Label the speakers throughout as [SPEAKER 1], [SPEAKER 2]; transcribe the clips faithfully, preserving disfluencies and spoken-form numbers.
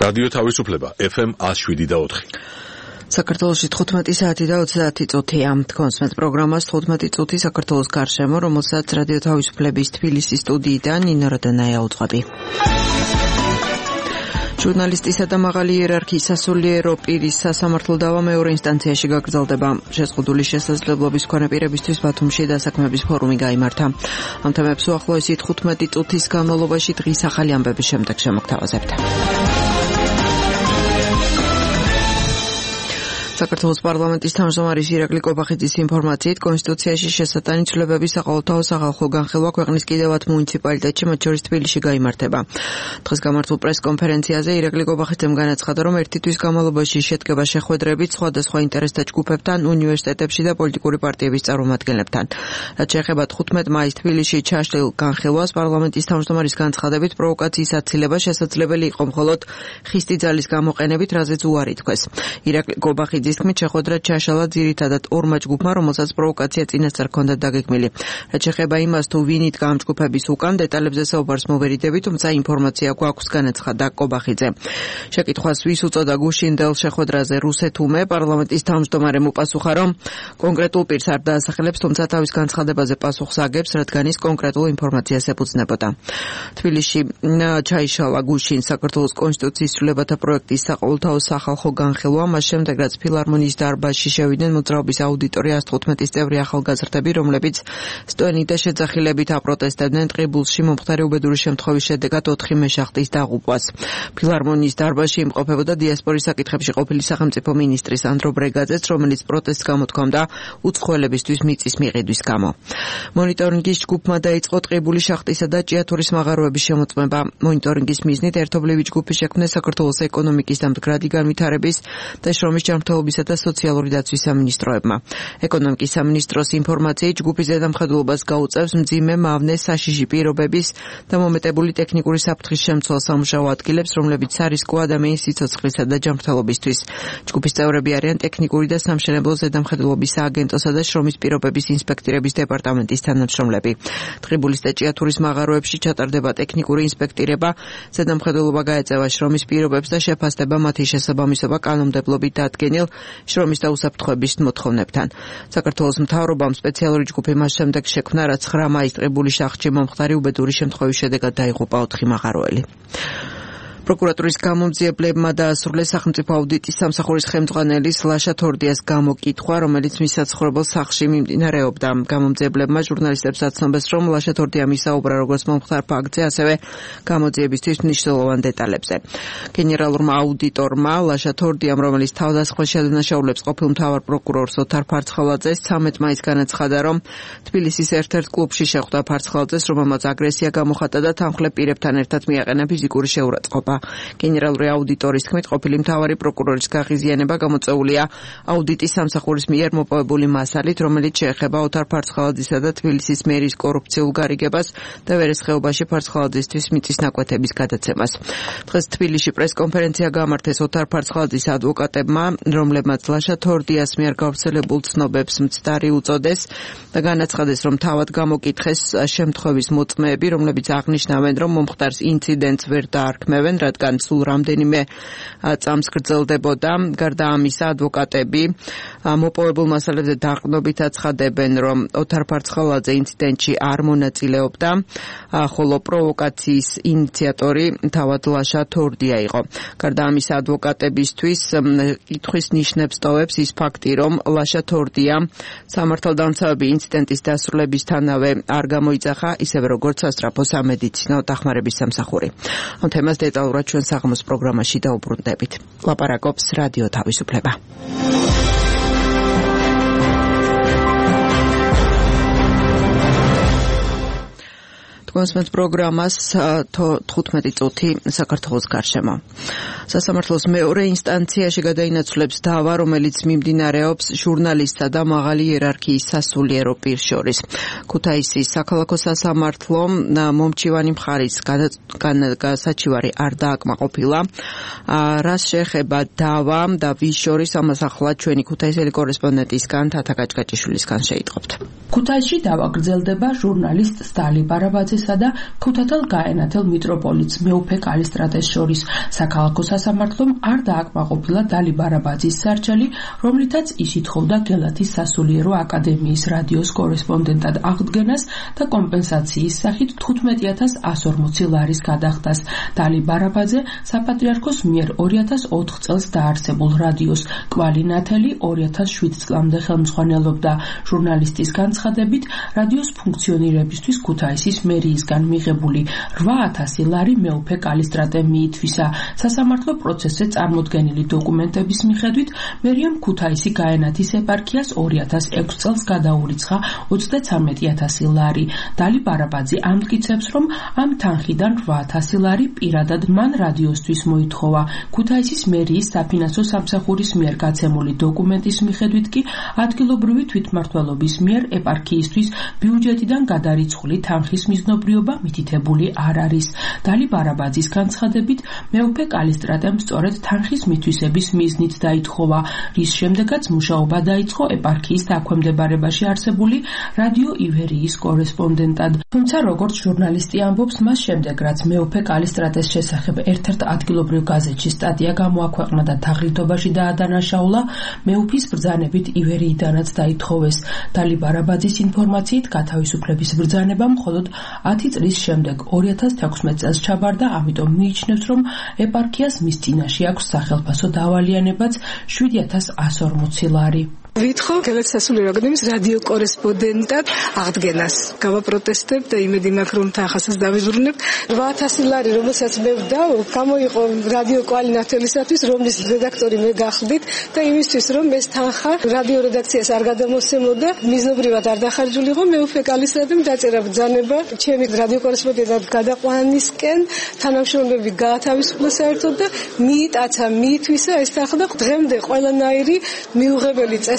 [SPEAKER 1] რადიო თავისუფლება ეფ ემ one oh seven და four.
[SPEAKER 2] საქართველოში თხუთმეტი საათი და ოცდაათი წუთია. თქვენს პროგრამას თხუთმეტი წუთი საქართველოს გარშემო, რომელსაც რადიო თავისუფლების თბილისის სტუდიიდან ნინო როდანაია უძღვები. ჟურნალისტისა და მაღალი იერარქიის სასულიერო პირის სასამართლო დავა მეორე ინსტანციაში გაგრძელდება. შეზღუდული შესაძლებლობის მქონე პირებისთვის ბათუმში დასაქმების ფორუმი გაიმართა. ამ თემებს უახლოესი თხუთმეტი წუთის განმავლობაში დღის ახალი ამბების შემდეგ შემოგთავაზებთ. საქართველოს პარლამენტის თავმჯდომარის ირაკლი კობახიძის ინფორმაციით, კონსტიტუციაში შესატანი ცვლილებების საყოველთაო სახალხო განხილვა ქვეყნის კიდევ ათ მუნიციპალიტეტში, მათ შორის თბილისში გაიმართება. დღეს გამართულ პრეს-კონფერენციაზე ირაკლი კობახიძემ განაცხადა, რომ ერთი თვის განმავლობაში შედგება შეხვედრებით სხვადასხვა ინტერესთა ჯგუფებთან, უნივერსიტეტებში და პოლიტიკური პარტიების წარმომადგენლებთან. რაც შეეხება თხუთმეტ მაისს თბილისში ჩაშლილ განხილვას, პარლამენტის თავმჯდომარის განცხადებით, პროვოკაციის აცილება შესაძლებელი იყო მხოლოდ ხისტი ძალის გამოყენებით, რაზეც უარი თქვეს. ირაკლი კობახიძის თქმით, შეხვედრა ჩაშალა ძირითადად ორმა ჯგუფმა, რომელსაც პროვოკაცია წინასწარ ჰქონდათ დაგეგმილი. რაც შეეხება იმას, თუ ვინ იდგა ამ ჯგუფების უკან, დეტალებზე საუბარს მოვერიდებით, თუმცა ინფორმაცია გვაქვს, განაცხადა კობახიძე. შეკითხვას ვის უწოდა გუშინდელ შეხვედრაზე რუსეთუმე, პარლამენტის თავმჯდომარემ უპასუხა, რომ კონკრეტულ პირს არ დაასახელებს, თუმცა თავის განცხადებაზე პასუხს აგებს, რადგან ის კონკრეტულ ინფორმაციას ეფუძნებოდა. თბილისში ჩაიშალა გუშინ საქართველოს კონსტიტუციის ცვლილებათა პროექტის საყოველთაო სახალხო განხილვა, მას შემდეგ რაც ფილარმონიის დარბაზში შევიდნენ მოძრაობის აუდიტორი one fifty წევრი ახალგაზრდები, რომლებიც სტვენით და შეძახილებით აპროტესტებდნენ ტყიბულში მომხდარი უბედური შემთხვევის შედეგად ოთხი მეშახტის დაღუპვას. ფილარმონიის დარბაზში იმყოფებოდა დიასპორის საკითხებში ყოფილი სახელმწიფო მინისტრი სანდრო ბრეგაძეც, რომელიც პროტესტს გამოთქვამდა უცხოელებისთვის მიწის მიყიდვის გამო. მონიტორინგის ჯგუფმა დაიწყო ტყიბული შახტისა და ჭიათურის მაღაროების შემოწმება. მონიტორინგის მიზნით ერთობლივი ჯგუფი შექმნეს საქართველოს ეკონომიკის და მდგრადი განვითარების და შრომის ჯანმრთელობისა და სოციალური დაცვის სამინისტროებმა. ეკონომიკის სამინისტროს ინფორმაციით, ჯგუფის ზედამხედველობას გაუწევს მძიმე მავნე საშიში პირობების და მომეტებული ტექნიკური საფრთხის შემცველ სამუშაო ადგილებს, რომლებიც სარისკო ადამიანის სიცოცხლისა და ჯანმრთელობისთვის. ჯგუფის წევრები არიან ტექნიკური და სამშენებლო ზედამხედველობის სააგენტოსა და შრომის პირობების ინსპექტირების დეპარტამენტის თანამშრომლები. ტყიბულის და ჭიათურის მაღაროებში ჩატარდება ტექნიკური ინსპექტირება, ზედამხედველობა გაეწევა შრომის პირობებს და შეფასდება მათი შესაბამისობა კანონმდებლობით დადგენილ შრომის და უსაფრთხოების მოთხოვნებთან. საქართველოს მთავრობამ სპეციალური ჯგუფი მას შემდეგ შექმნა, რაც ცხრა მაისს ტყიბული შახტში მომხდარი უბედური შემთხვევის შედეგად დაიღუპა ოთხი მაღაროელი. პროკურატურის გამომძიებლებმა დაასრულეს სახელმწიფო აუდიტის სამსახურის ხელმძღვანელის ლაშა თორდიას გამოკითხვა, რომელიც მის საცხოვრებელ სახლში მიმდინარეობდა. გამომძიებლებმა ჟურნალისტებს აცნობეს, რომ ლაშა თორდიამ ისაუბრა როგორც მომხდარ ფაქტზე, ასევე გამოძიებისთვის მნიშვნელოვან დეტალებზე. გენერალურმა აუდიტორმა ლაშა თორდიამ, რომელიც თავდასხმის შადანაშაულებს ყოფილ მთავარ პროკურორს ოთარ ფარცხალაძეს ცამეტ მაისს განაცხადა, რომ თბილისის ერთ-ერთ კლუბში შეხვდა ფარცხალაძეს, რომელმაც აგრესია გამოხატა და თანხლებ პირებთან ერთად მიაყენა ფიზიკური შეურაცხყოფა. გენერალური აუდიტორის თქმით, ყოფილი მთავარი პროკურორის გაღიზიანება გამოწვეულია აუდიტის სამსახურის მიერ მოპოვებული მასალით, რომელიც შეეხება ოთარ ფარცხალაძისა და თბილისის მერის კორუფციულ გარიგებას და ვერესხეობაში ფარცხალაძისთვის მიწის ნაკვეთების გადაცემას. დღეს თბილისში პრეს-კონფერენცია გამართეს ოთარ ფარცხალაძის ადვოკატებმა, რომლებმაც ლაშა თორდიას მიერ გავრცელებულ ცნობებს მცდარი უწოდეს და განაცხადეს, რომ თავად გამოკითხეს შემთხვევის მოწმეები, რომლებიც აღნიშნავენ, რომ მომხდარს ინციდენტს ვერ დაარქმევენ, რადგან სულ რამდენიმე წამს გრძელდებოდა. გარდა ამისა, ადვოკატები მოპოვებულ მასალებზე დაყრდნობით აცხადებენ, რომ ოთარ ფარცხალაძე ინციდენტში არ მონაწილეობდა, ხოლო პროვოკაციის ინიციატორი თავად ლაშა თორდია იყო. გარდა ამისა, ადვოკატებისთვის კითხვის ნიშნებს ტოვებს ის ფაქტი, რომ ლაშა თორდია სამართალდამცავები ინციდენტის დასრულებისთანავე არ გამოიძახა, ისევე როგორც სასწრაფო სამედიცინო დახმარების სამსახური. ამ თემას დეტალურად ჩვენ საღამოს პროგრამაში დაუბრუნდებით. ლაპარაკობს რადიო თავისუფლება. თქვენს პროგრამას თხუთმეტი წუთი საქართველოს გარშემო. სასამართლოს მეორე ინსტანციაში გადაინაცვლებს დავა, რომელიც მიმდინარეობს ჟურნალისტსა და მაღალი იერარქიის სასულიერო პირს შორის. ქუთაისის საქალაქო სასამართლომ მომჩივანი მხარის საჩივარი არ დააკმაყოფილა. რას შეეხება დავა და ვის შორის, ამას ახლა ჩვენი ქუთაისელი კორესპონდენტისგან თათა გაჭგაჭიშვილისგან შეიტყობთ.
[SPEAKER 3] ქუთაისში დავაგრძელდება ჟურნალისტ სტალი ბარაბაძესა და ქუთათელ გაენათელ მიტროპოლიტს მეუფე კალისტრატეს შორის. საქალაქო სასამართლომ არ დააკმაყოფილა დალი ბარაბაძის სარჩელი, რომლითაც ის ითხოვდა გელათის სასულიერო აკადემიის რადიოს კორესპონდენტად აღდგენას და კომპენსაციის სახით თხუთმეტი ათას ათას ორმოცი ლარის გადახდას. დალი ბარაბაძე საპატრიარქოს მიერ ორი ათას ოთხ წელს დაარსებულ რადიოს კვალი ნათელი ორი ათას შვიდ წლამდე ხელმძღვანელობდა. ჟურნალისტის განცხადებით, რადიოს ფუნქციონირებისთვის ქუთაისის მერიისგან მიღებული რვა ათასი ლარი მეუფე კალისტრატე მიითვისა. სასამართლო პროცესზე წარმოდგენილი დოკუმენტების მიხედვით, მერიამ ქუთაისი გაენათის ეპარქიას ორი ათას ექვს წელს გადაურიცხა ოცდათვრამეტი ათასი ლარი. დალი ბარაბაძე ამტკიცებს, რომ ამ თანხიდან რვა ათასი ლარი პირადად მან რადიოსთვის მოითხოვა. ქუთაისის მერიის საფინანსო სამსახურის მიერ გაცემული დოკუმენტის მიხედვით კი ადგილობრივი თვითმმართველობის მიერ ეპარქიისთვის ბიუჯეტიდან გადარიცხული თანხის მიზნობრიობა მითითებული არ არის. დალი ბარაბაძის განცხადებით, მეუფე კალისტრატემ სწორედ თანხის მითვისების მიზნით დაითხოვა, რის შემდეგაც მუშაობა დაიწყო ეპარქიის დაქვემდებარებაში არსებული რადიო ივერიის კორესპონდენტად. თუმცა როგორც ჟურნალისტი ამბობს, მას შემდეგ რაც მეუფე კალისტრატეს შესახებ ერთ-ერთ ადგილობრივ გაზეთში სტატია გამოაქვეყნა და თაღლითობაში დაადანაშაულა, მეუფის ბრძანებით ივერიიდანაც დაითხოვეს. დალი ბარაბაძის ინფორმაციით გათავისუფლების ბრძანება მხოლოდ ათი წლის შემდეგ ორი ათას თექვსმეტ წელს ჩაბარდა, ამიტომ მიიჩნევს, რომ ეპარქიას მის წინაშე აქვს სახელფასო დავალიანებაც შვიდი ათას ათას ორმოცი ლარი.
[SPEAKER 4] ვითხოვ გელათის სასულიერო აკადემიის რადიო კორესპონდენტად აღდგენას. გავაპროტესტებ და იმედი მაქვს, რომ თანხასაც დავიზრუნებ. რვა ათასი ლარი, რომელსაც მე ვდავ, გამოიყო რადიო კვალი ნათელისათვის, რომლის რედაქტორი მე გახლდით და იმისთვის, რომ ეს თანხა რადიო რედაქციას არ გადამოსცემოდა, მიზნობრივად არ დახარჯულიყო, მეუფე კალისტრატემ დაწერა ბრძანება ჩემი რადიო კორესპონდენტად გადაყვანისკენ, თანამშრომლები გაათავისუფლა საერთოდ და მიიტაცა, მიითვისა ეს თანხა და დღემდე ყველანაირი მიუღებელი წესით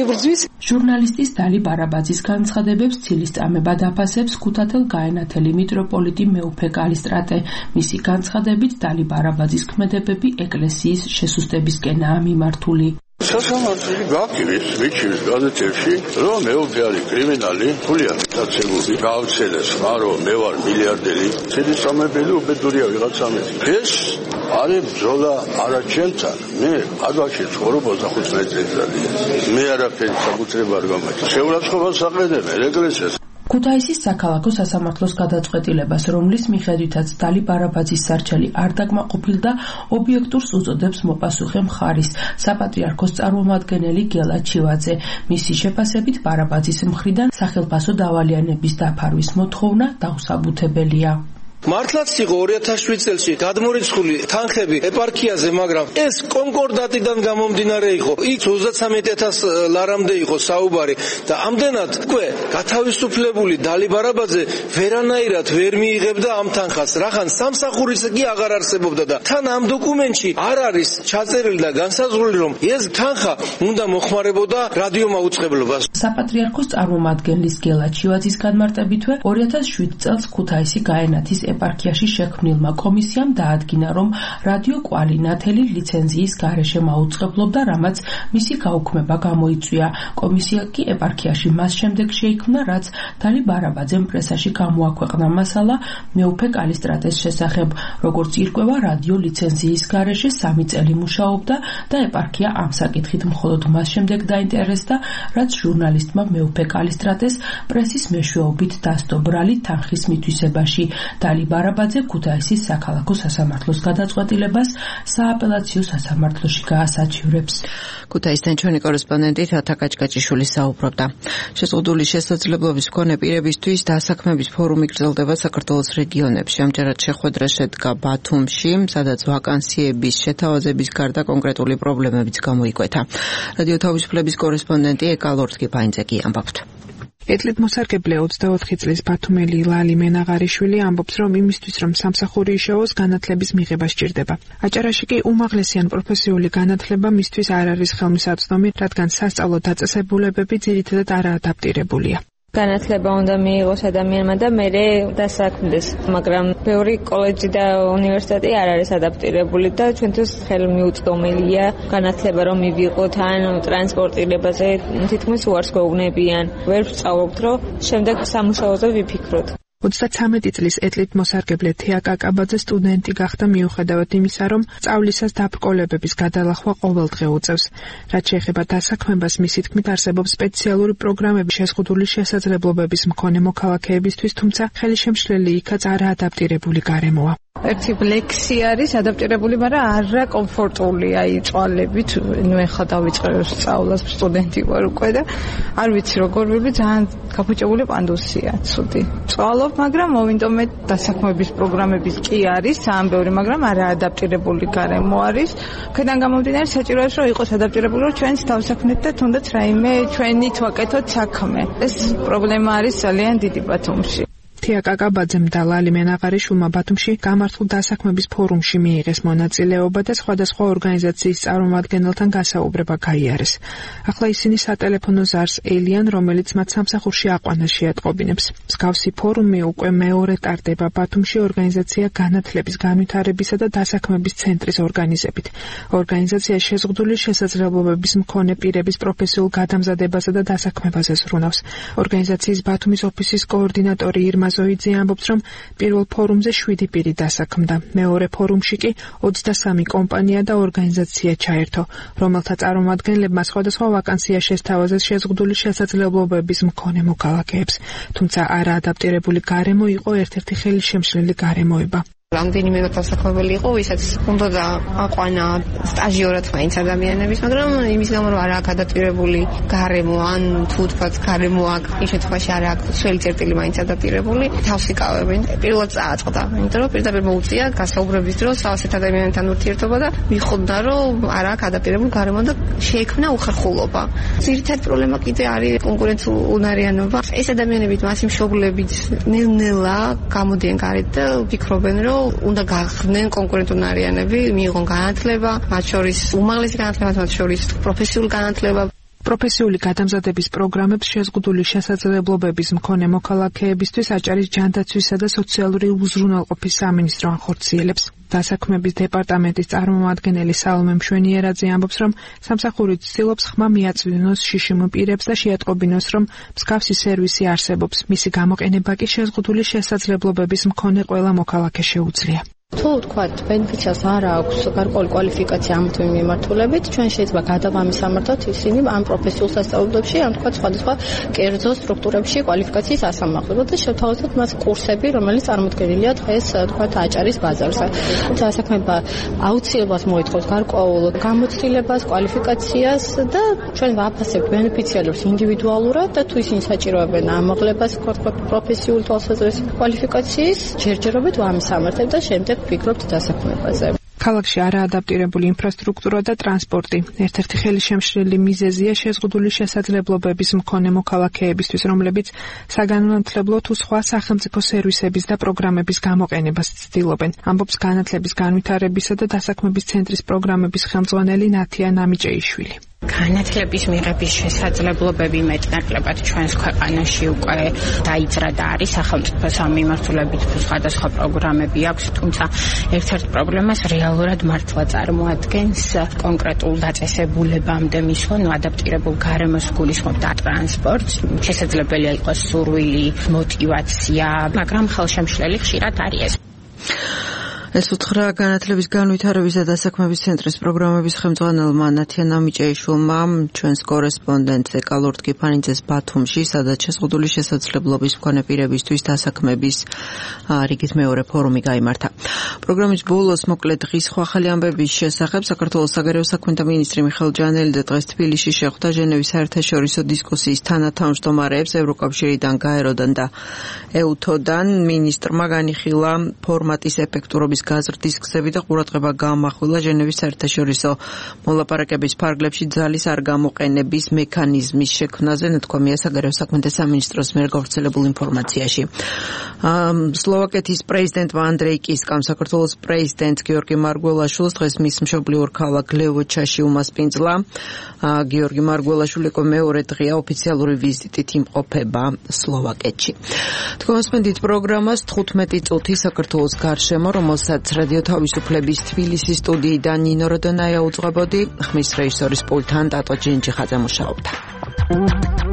[SPEAKER 3] ჟურნალისტის დალი ბარაბაძის განცხადებებს ცილისწამებად აფასებს ქუთათელ გაენათელი მიტროპოლიტი მეუფე კალისტრატე. მისი განცხადებით, დალი ბარაბაძის ქმედებები ეკლესიის შესუსტებისკენაა მიმართული.
[SPEAKER 5] სასამართლო გაკირის მიჩნევს გაზეთებში, რომ მეუფე არის კრიმინალი, ფულიანი დაცემული, გაავრცელეს ხარო, მე ვარ მილიარდერი, ცილისწამებელი უბედურია ვიღაცა მე. ეს არის ბრძოლა არა ჩემთან, მე ადვაში ცხოვრობ ოცდახუთმეტი წელიწადია. მე არაფერი საკუთრება არ გამაჩნია. შეურაცხყოფას აყენებენ ეკლესიას.
[SPEAKER 3] ქუთაისის საქალაქო სასამართლოს გადაწყვეტილებას, რომლის მიხედვითაც დალი ბარაბაძის სარჩელი არ დაკმაყოფილდა, ობიექტურს უწოდებს მოპასუხე მხარის, საპატრიარქოს წარმომადგენელი გელა ჩივაძე. მისი შეფასებით, ბარაბაძის მხრიდან სახელფასო დავალიანების დაფარვის მოთხოვნა დაუსაბუთებელია.
[SPEAKER 6] მართლაც იყო ორი ათას შვიდ წელში გადმორიცხული თანხები ეპარქიაზე, მაგრამ ეს კონკორდატიდან გამომდინარე იყო. იქ ოცდათვრამეტი ათას ლარამდე იყო საუბარი და ამდენად უკვე გათავისუფლებული დალი ბარაბაძე ვერანაირად ვერ მიიღებდა ამ თანხას. რახან სამსახურიც კი აღარ არსებობდა და თან ამ დოკუმენტში არ არის ჩაწერილი და განსაზღვრული, რომ ეს თანხა უნდა მოხმარებოდა რადიო მაუწყებლობას.
[SPEAKER 3] საპატრიარქოს წარმომადგენლის გელა ჩივაძის განმარტებითვე ორი ათას შვიდ წელს ქუთაისი გაენათის ეპარქიაში შექმნილმა კომისიამ დაადგინა, რომ რადიო კვალი ნათელი ლიცენზიის გარეშე მაუწყებლობდა, რამაც მისი გაუქმება გამოიწვია. კომისია კი ეპარქიაში მას შემდეგ შეიქმნა, რაც დალი ბარაბაძემ პრესაში გამოაქვეყნა მასალა მეუფე კალისტრატეს შესახებ. როგორც ირკვევა, რადიო ლიცენზიის გარეშე სამი წელი მუშაობდა და ეპარქია ამ საკითხით მხოლოდ მას შემდეგ დაინტერესდა, რაც ჟურნალისტმა მეუფე კალისტრატეს პრესის მეშვეობით დასდო ბრალი თანხის მითვისებაში. დალი ბარაბაძე ქუთაისის საქალაქო სასამართლოს გადაწყვეტილებას სააპელაციო სასამართლოში გაასაჩივრებს.
[SPEAKER 2] ქუთაისთან ჩვენი კორესპონდენტი თათა კაჭკაჭიშვილი საუბრობდა. შეზღუდული შესაძლებლობის მქონე პირებისთვის დასაქმების ფორუმი გრძელდება საქართველოს რეგიონებში. ამჯერად შეხვედრა შედგა ბათუმში, სადაც ვაკანსიების შეთავაზების გარდა კონკრეტული პრობლემებიც გამოიკვეთა. რადიო თავისუფლების კორესპონდენტი ეკალორთგი ფაინძეკი ამბობთ.
[SPEAKER 7] ეთლით მოსარგებლე ოცდაოთხი წლის ბათუმელი ლალი მენაღარიშვილი ამბობს, რომ იმისთვის, რომ სამსახური იშოვოს, განათლების მიღება სჭირდება. აჭარაში კი უმაღლესი ან პროფესიული განათლება მისთვის არ არის ხელმისაწვდომი, რადგან სასწავლო დაწესებულებები ძირითადად არაადაპტირებულია.
[SPEAKER 8] განათლება უნდა მიიღოს ადამიანმა და მერე დასაქმდეს, მაგრამ ბევრი კოლეჯი და უნივერსიტეტი არ არის ადაპტირებული და ჩვენთვის ხელმიუწვდომელია განათლება რომ მივიღოთ ან ტრანსპორტირებაზე თითქმის უარს გვეუბნებიან. ვერ ვსწავლობთ, რომ შემდეგ სამუშაოზე ვიფიქროთ.
[SPEAKER 7] ოცდათვრამეტი წლის ეტლით მოსარგებლე თეა კაკაბაძე სტუდენტი გახდა მიუხედავად იმისა, რომ სწავლისას დაბრკოლებების გადალახვა ყოველდღე უწევს. რაც შეეხება დასაქმებას, მისი თქმით არსებობს სპეციალური პროგრამები შეზღუდული შესაძლებლობების მქონე მოქალაქეებისთვის, თუმცა ხელშემშლელი იქაც არაადაპტირებული გარემოა.
[SPEAKER 9] ერთი ლექსი არის ადაპტირებული, მაგრამ არა კომფორტული, აი წვალებით, ნუ ეხლა დავიწყე სწავლას, სტუდენტი ვარ უკვე და არ ვიცი როგორ ვიბი, ძალიან გაფუჭებული პანდუსია, ცუდი. წვალობ, მაგრამ მოვინდომე დასაქმების პროგრამების კი არის, ძალიან ბევრი, მაგრამ არა ადაპტირებული გარემო არის. ქედან გამომდინარე საჭიროა რომ იყოს ადაპტირებული, რომ ჩვენს დავსაქმნეთ და თუნდაც რაიმე ჩვენით ვაკეთოთ საქმე. ეს პრობლემა არის ძალიან დიდი ბათუმში. თეა კაკაბაძემ და ლალი მენაღარიშვილმა ბათუმში გამართულ დასაქმების ფორუმში მიიღეს მონაწილეობა და სხვადასხვა ორგანიზაციის წარმომადგენელთან გასაუბრება გაიარეს. ახლა ისინი სატელეფონო ზარს ელიან, რომელიც მათ სამსახურში აყვანას შეატყობინებს. მსგავსი ფორუმი უკვე მეორე ტარდება ბათუმში ორგანიზაცია განათლების, განვითარებისა და დასაქმების ცენტრის ორგანიზებით. ორგანიზაცია შეზღუდული შესაძლებლობების მქონე პირების პროფესიულ გადამზადებასა და დასაქმებაზე ზრუნავს. ორგანიზაციის ბათუმის ოფისის координаტორი ირმა ზოიძე ამბობს, რომ პირველ ფორუმზე შვიდი პირი დასაქმდა. მეორე ფორუმში კი ოცდასამი კომპანია და ორგანიზაცია ჩაერთო, რომელთა წარმომადგენლებმა სხვადასხვა ვაკანსია შესთავაზეს შეზღუდული შესაძლებლობების მქონე მოქალაქეებს. თუმცა არაადაპტირებული გარემო იყო ერთ-ერთი ხელშემშლელი გარემოება.
[SPEAKER 10] რამდენიმე დასაქმებელი იყო, ვისაც უნდა და აყვანა სტაჟიორად მაინც ადამიანების, მაგრამ იმის გამო რომ არ აქვს ადაპტირებული გარემო, ან თუ თქვა გარემო აქვს, იმ შემთხვევაში არ აქვს ძველი წერტილი მაინც ადაპტირებული, თავს იკავებენ. პირველად წააწყდა, იმიტომ რომ პირდაპირ მოუწია გასაუბრების დროს ასეთ ადამიანებთან ურთიერთობა და მიხვდა, რომ არ აქვს ადაპტირებული გარემო და შეექმნა უხერხულობა. ძირითადი პრობლემა კიდე არის კონკურენციულნარიანობა. ეს ადამიანები მასი მშობლებით ნელ-ნელა გამოდიან გარეთ და ვფიქრობენ, რომ უნდა გახდნენ კონკურენტუნარიანები, მიიღონ განათლება, მათ შორის უმაღლესი განათლება, მათ შორის პროფესიული განათლება.
[SPEAKER 7] პროფესიული გადამზადების პროგრამებს შეზღუდული შესაძლებლობების მქონე მოქალაქეებისთვის აჭარის ჯანდაცვისა და სოციალური უზრუნველყოფის სამინისტრო ახორციელებს. დასაქმების დეპარტამენტის წარმომადგენელი სალომე მშვენიერაძე ამბობს, რომ სამსახური ცდილობს ხმა მიაწვდინოს შიშიმ პირებს და შეატყობინოს, რომ მსგავსი სერვისი არსებობს. მისი გამოყენება კი შეზღუდული შესაძლებლობების მქონე ყველა მოქალაქე შეუძლია.
[SPEAKER 11] თუ თქვათ ბენეფიციარს არ აქვს გარკვეული კვალიფიკაცია ამ თუ იმ მიმართულებით, ჩვენ შეიძლება გადავამისამართოთ ისინი ამ პროფესიულ სასწავლებლებში, ამ თქვათ სხვადასხვა კერძო სტრუქტურებში კვალიფიკაციის ასამაღლებლად და შევთავაზოთ მას კურსები, რომელიც წარმოდგენილია დღეს თქვათ აჭარის ბაზარზე. დასაქმება აუცილებლად მოითხოვს გარკვეულ გამოცდილებას, კვალიფიკაციას და ჩვენ ვაფასებთ ბენეფიციარებს ინდივიდუალურად და თუ ისინი საჭიროებენ ამაღლებას პროფესიულ თვალსაზრისით კვალიფიკაციის ჯერჯერობით ვამისამართებთ და შემდეგ ვფიქრობთ დასაქმებაზე.
[SPEAKER 7] ქალაქში არაადაპტირებული ინფრასტრუქტურა და ტრანსპორტი ერთ-ერთი ხელშემშლელი მიზეზია შეზღუდული შესაძლებლობების მქონე მოქალაქეებისთვის, რომლებიც საგანმანათლებლო თუ სხვა სახელმწიფო სერვისების და პროგრამების გამოყენებას ცდილობენ. ამბობს განათლების, განვითარებისა და დასაქმების ცენტრის პროგრამების ხელმძღვანელი ნათია ნამიჭეიშვილი.
[SPEAKER 12] განათლების მიღების შესაძლებლობები მეტნაკლებად ჩვენს ქვეყანაში უკვე დაიძრა და არის სახელმწიფო სამმართველოებით სხვადასხვა პროგრამები აქვს, თუმცა ერთ-ერთ პრობლემას რეალურად მართლა წარმოადგენს კონკრეტულ დაწესებულებამდე მისვლა, ნუ ადაპტირებულ გარემოს გულისხმობ და ტრანსპორტს. შესაძლებელია იყოს სურვილი, მოტივაცია, მაგრამ ხელშემშლელი ხშირად არის ეს.
[SPEAKER 2] ეს უთხრა განათლების, განვითარების და დასაქმების ცენტრის პროგრამების ხელმძღვანელმა ნათია ნამიჭეიშვილმა ჩვენს კორესპონდენტ ეკალორდ კიფანიძეს ბათუმში, სადაც შეზღუდული შესაძლებლობის მქონე პირებისთვის დასაქმების რიგით მეორე ფორუმი გაიმართა. პროგრამის ბოლოს მოკლედ დღის სხვა ახალი ამბების შესახებ საქართველოს საგარეო საქმეთა მინისტრი მიხეილ ჯანელი დღეს თბილისში შეხვდა ჟენევის საერთაშორისო დისკუსიის თანათავმჯდომარეებს ევროკავშირიდან, გაეროდან და ეუთოდან. მინისტრმა განიხილა ფორმატის ეფექტურობის გაზრდის გზები და ყურადღება გაამახვილა ჟენევის საერთაშორისო მოლაპარაკების ფარგლებში ძალის არ გამოყენების მექანიზმის შექმნაზე, ნათქვამია საგარეო საქმეთა სამინისტროს მიერ გავრცელებულ ინფორმაციაში. სლოვაკეთის პრეზიდენტმა ანდრეი კისკამ საქართველოს პრეზიდენტ გიორგი მარგველაშვილს დღეს მის მშობლიურ ქალაქ ლევოჩაში უმასპინძლა. გიორგი მარგველაშვილი მეორე დღეა ოფიციალური ვიზიტით იმყოფება სლოვაკეთში. თქვენსმენდით პროგრამას თხუთმეტი წუთი საქართველოს გარშემო, რომელსაც რადიო თავისუფლების თბილისის სტუდიიდან ნინო როდონაია უძღვებოდი, ხმის რეჟისორის პულტთან ტატო ჯინჯიხაძე მუშაობდა.